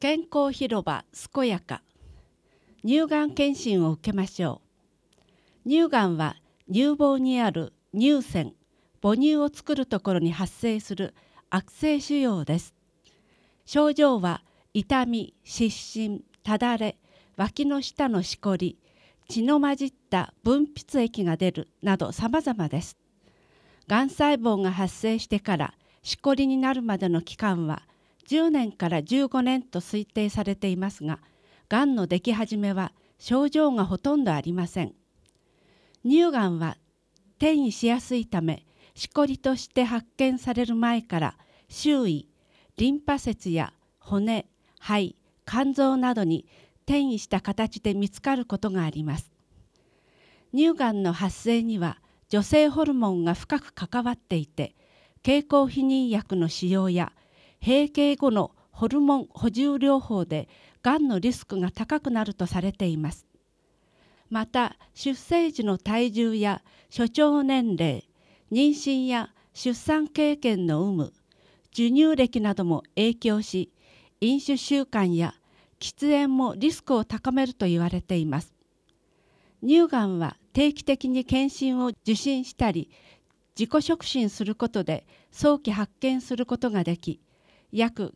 健康広場健やか乳がん検診を受けましょう。乳がんは乳房にある乳腺、母乳を作るところに発生する悪性腫瘍です。症状は痛み、湿疹、ただれ、脇の下のしこり、血の混じった分泌液が出るなど様々です。がん細胞が発生してからしこりになるまでの期間は10年から15年と推定されていますが、がんのでき始めは症状がほとんどありません。乳がんは転移しやすいため、しこりとして発見される前から周囲、リンパ節や骨、肺、肝臓などに転移した形で見つかることがあります。乳がんの発生には女性ホルモンが深く関わっていて、経口避妊薬の使用や閉経後のホルモン補充療法でがんのリスクが高くなるとされています。また、出生時の体重や初潮年齢、妊娠や出産経験の有無、授乳歴なども影響し、飲酒習慣や喫煙もリスクを高めると言われています。乳がんは定期的に検診を受診したり、自己触診することで早期発見することができ、約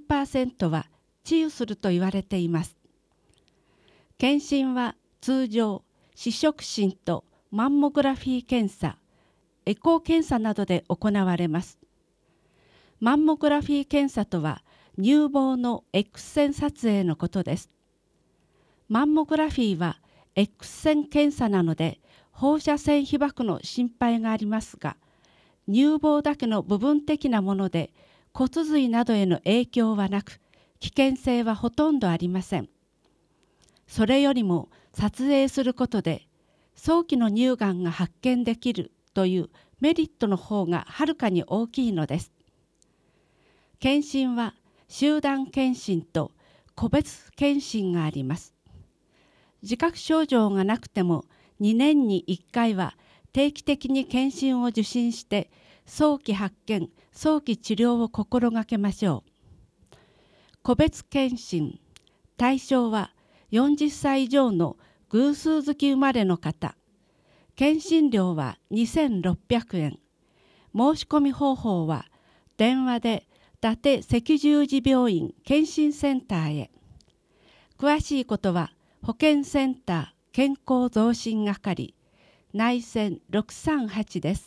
90% は治癒すると言われています。検診は通常、視触診とマンモグラフィー検査、エコー検査などで行われます。マンモグラフィー検査とは乳房の X 線撮影のことです。マンモグラフィーは X 線検査なので放射線被曝の心配がありますが、乳房だけの部分的なもので骨髄などへの影響はなく、危険性はほとんどありません。それよりも撮影することで早期の乳がんが発見できるというメリットの方がはるかに大きいのです。検診は集団検診と個別検診があります。自覚症状がなくても2年に1回は定期的に検診を受診して早期発見、早期治療を心がけましょう。個別検診、対象は40歳以上の偶数月生まれの方。検診料は2600円。申し込み方法は電話で伊達赤十字病院検診センターへ。詳しいことは保健センター健康増進係内線638です。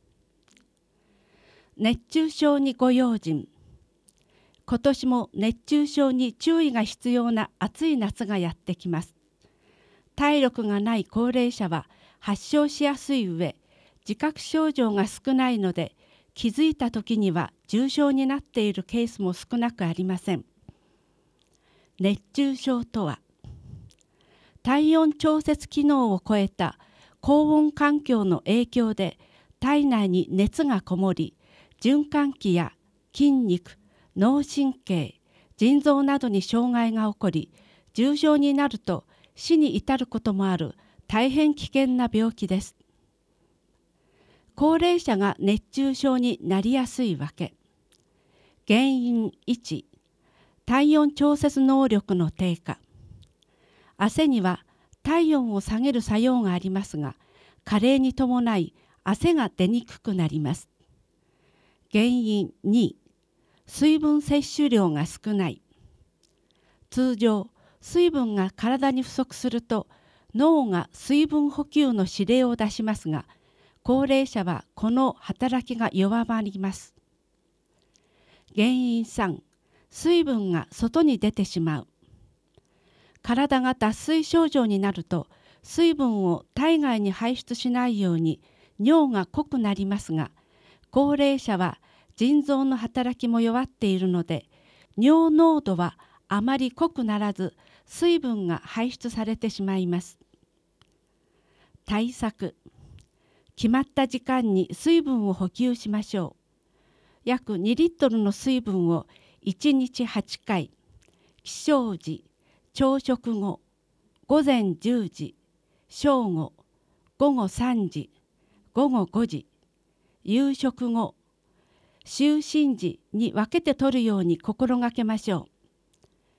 熱中症にご用心。今年も熱中症に注意が必要な暑い夏がやってきます。体力がない高齢者は発症しやすい上、自覚症状が少ないので、気づいた時には重症になっているケースも少なくありません。熱中症とは、体温調節機能を超えた高温環境の影響で体内に熱がこもり、循環器や筋肉、脳神経、腎臓などに障害が起こり、重症になると死に至ることもある大変危険な病気です。高齢者が熱中症になりやすいわけ。原因1、体温調節能力の低下。汗には体温を下げる作用がありますが、加齢に伴い汗が出にくくなります。原因2、水分摂取量が少ない。通常、水分が体に不足すると脳が水分補給の指令を出しますが、高齢者はこの働きが弱まります。原因3、水分が外に出てしまう。体が脱水症状になると水分を体外に排出しないように尿が濃くなりますが、高齢者は腎臓の働きも弱っているので、尿濃度はあまり濃くならず水分が排出されてしまいます。対策。決まった時間に水分を補給しましょう。約2リットルの水分を1日8回、起床時、朝食後、午前10時、正午、午後3時、午後5時、夕食後、就寝時に分けて取るように心がけましょう。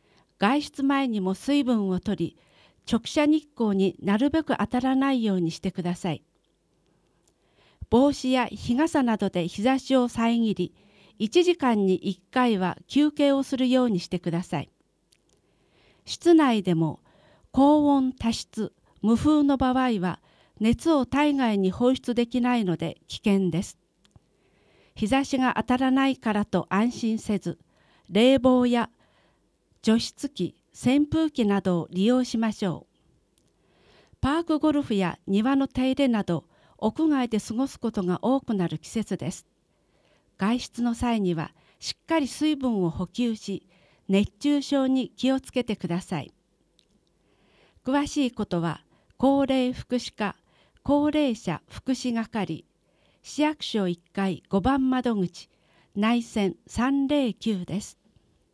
外出前にも水分をとり、直射日光になるべく当たらないようにしてください。帽子や日傘などで日差しを遮り、1時間に1回は休憩をするようにしてください。室内でも高温多湿、無風の場合は熱を体外に放出できないので危険です。日差しが当たらないからと安心せず、冷房や除湿機、扇風機などを利用しましょう。パークゴルフや庭の手入れなど屋外で過ごすことが多くなる季節です。外出の際にはしっかり水分を補給し、熱中症に気をつけてください。詳しいことは高齢福祉課高齢者福祉係市役所1階5番窓口内線309です。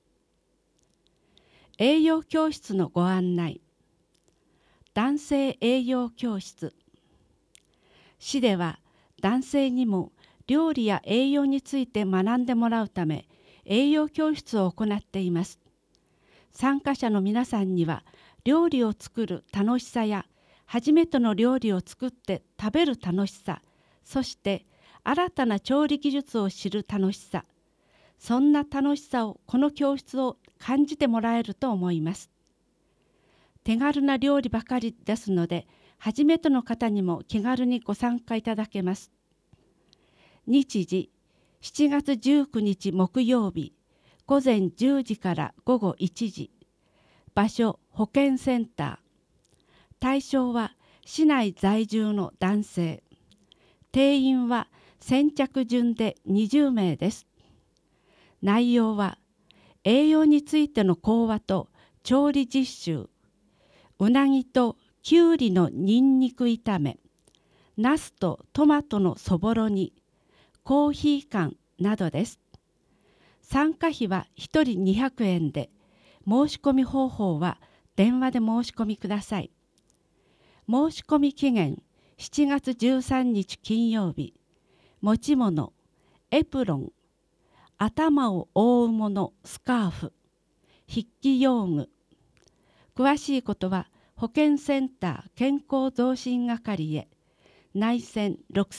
栄養教室のご案内。男性栄養教室。市では男性にも料理や栄養について学んでもらうため栄養教室を行っています。参加者の皆さんには料理を作る楽しさや初めての料理を作って食べる楽しさ、そして新たな調理技術を知る楽しさ、そんな楽しさをこの教室を感じてもらえると思います。手軽な料理ばかりですので、初めての方にも気軽にご参加いただけます。日時、7月19日木曜日、午前10時から午後1時。場所、保健センター。対象は市内在住の男性。定員は先着順で20名です。内容は栄養についての講話と調理実習、うなぎときゅうりのにんにく炒め、なすとトマトのそぼろ煮、コーヒー缶などです。参加費は1人200円で、申し込み方法は電話で申し込みください。申し込み期限7月13日金曜日。持ち物、エプロン、頭を覆うもの、スカーフ、筆記用具。詳しいことは保健センター健康増進係へ。内線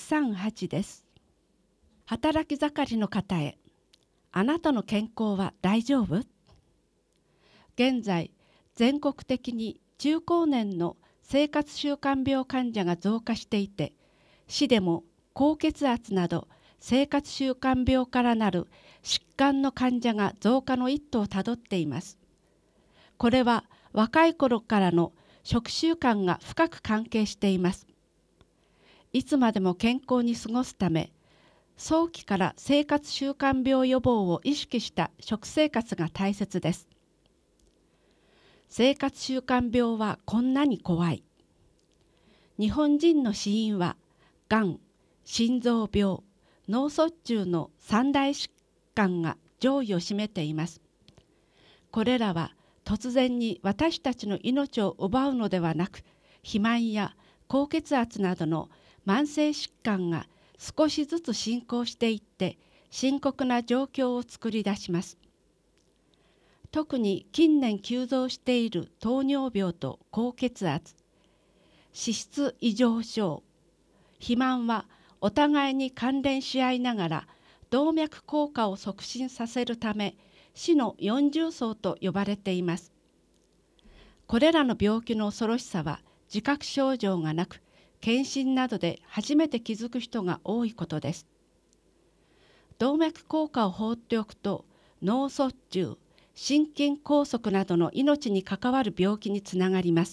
638です。働き盛りの方へ。あなたの健康は大丈夫？現在、全国的に中高年の生活習慣病患者が増加していて、市でも高血圧など生活習慣病からなる疾患の患者が増加の一途をたどっています。これは若い頃からの食習慣が深く関係しています。いつまでも健康に過ごすため、早期から生活習慣病予防を意識した食生活が大切です。生活習慣病はこんなに怖い。日本人の死因は、がん、心臓病、脳卒中の三大疾患が上位を占めています。これらは突然に私たちの命を奪うのではなく、肥満や高血圧などの慢性疾患が少しずつ進行していって深刻な状況を作り出します。特に近年急増している糖尿病と高血圧、脂質異常症、肥満はお互いに関連し合いながら動脈硬化を促進させるため死の四重層と呼ばれています。これらの病気の恐ろしさは自覚症状がなく、検診などで初めて気づく人が多いことです。動脈硬化を放っておくと脳卒中、心筋梗塞などの命に関わる病気につながります。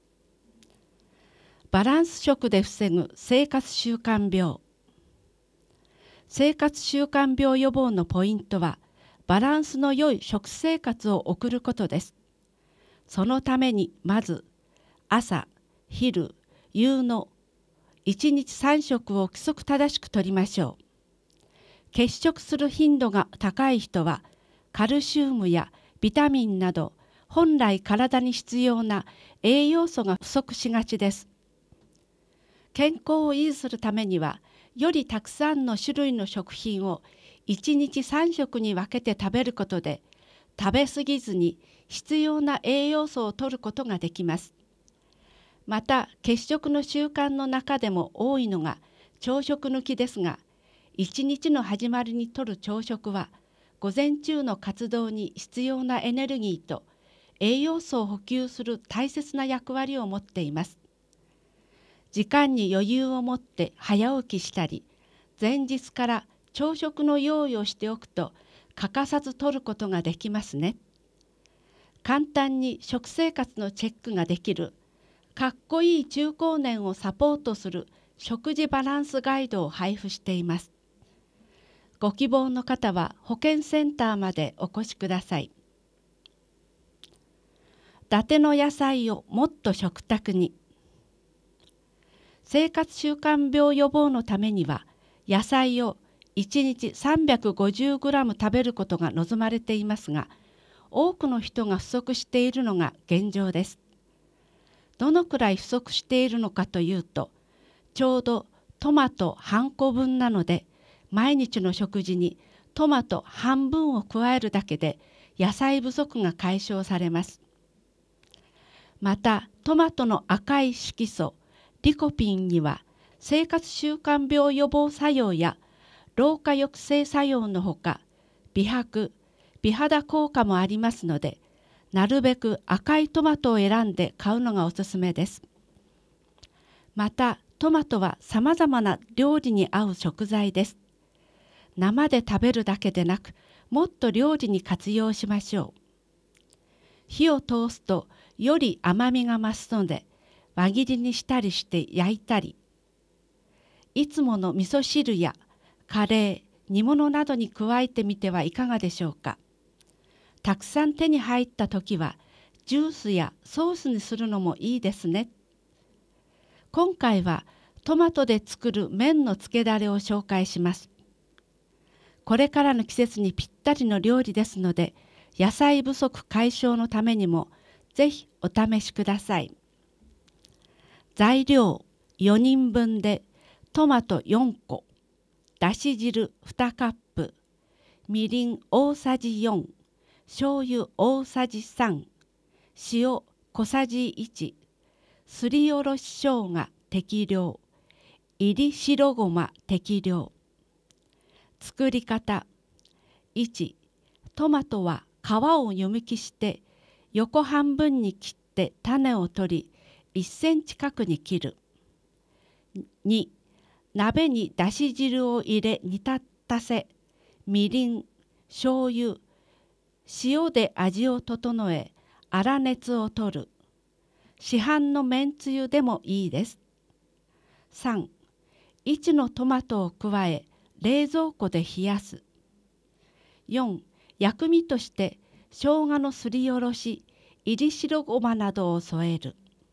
バランス食で防ぐ生活習慣病。生活習慣病予防のポイントは、バランスの良い食生活を送ることです。そのためにまず、朝、昼、夕の1日3食を規則正しくとりましょう。欠食する頻度が高い人は、カルシウムやビタミンなど本来体に必要な栄養素が不足しがちです。健康を維持するためには、よりたくさんの種類の食品を1日3食に分けて食べることで、 食べ過ぎずに必要な栄養素を摂ることができます。また欠食の習慣の中でも多いのが朝食抜きですが、一日の始まりに摂る朝食は午前中の活動に必要なエネルギーと栄養素を補給する大切な役割を持っています。時間に余裕を持って早起きしたり、前日から朝食の用意をしておくと欠かさず摂ることができますね。簡単に食生活のチェックができるかっこいい中高年をサポートする食事バランスガイドを配布しています。ご希望の方は保健センターまでお越しください。伊達の野菜をもっと食卓に。生活習慣病予防のためには野菜を1日 350g 食べることが望まれていますが、多くの人が不足しているのが現状です。どのくらい不足しているのかというと、ちょうどトマト半個分なので、毎日の食事にトマト半分を加えるだけで野菜不足が解消されます。またトマトの赤い色素リコピンには生活習慣病予防作用や老化抑制作用のほか、美白美肌効果もありますので、なるべく赤いトマトを選んで買うのがおすすめです。またトマトはさまざまな料理に合う食材です。生で食べるだけでなく、もっと料理に活用しましょう。火を通すとより甘みが増すので、輪切りにしたりして焼いたり、いつもの味噌汁やカレー、煮物などに加えてみてはいかがでしょうか。たくさん手に入った時はジュースやソースにするのもいいですね。今回はトマトで作る麺のつけだれを紹介します。これからの季節にぴったりの料理ですので、野菜不足解消のためにもぜひお試しください。材料4人分でトマト4個、だし汁2カップ、みりん大さじ4、醤油大さじ3、塩小さじ1、すりおろし生姜適量、いり白ごま適量。作り方。1、トマトは皮を湯むきして横半分に切って種を取り1センチ角に切る。2、鍋にだし汁を入れ煮立たせ、みりん、醤油、塩で味を整え粗熱を取る。市販のめんつゆでもいいです。3、1のトマトを加え冷蔵庫で冷やす。4、薬味として生姜のすりおろし、いり白ごまなどを添える。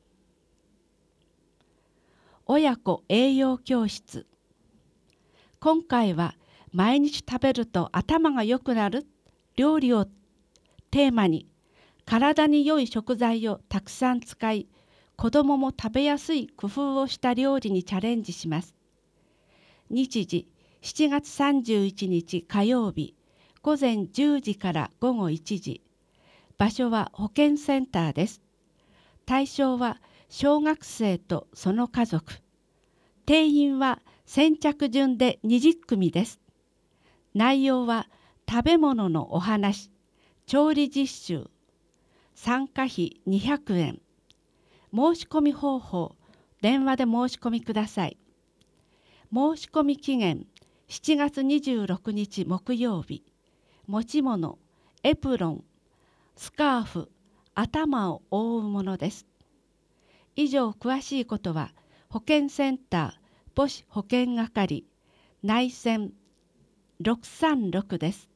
親子栄養教室。今回は毎日食べると頭が良くなる料理をテーマに、体に良い食材をたくさん使い、子どもも食べやすい工夫をした料理にチャレンジします。日時7月31日火曜日、午前10時から午後1時。場所は保健センターです。対象は小学生とその家族。定員は先着順で20組です。内容は食べ物のお話、調理実習、参加費200円。申し込み方法、電話で申し込みください。申し込み期限7月26日木曜日。持ち物、エプロン、スカーフ、頭を覆うものです。以上詳しいことは保健センター母子保健係内線636です。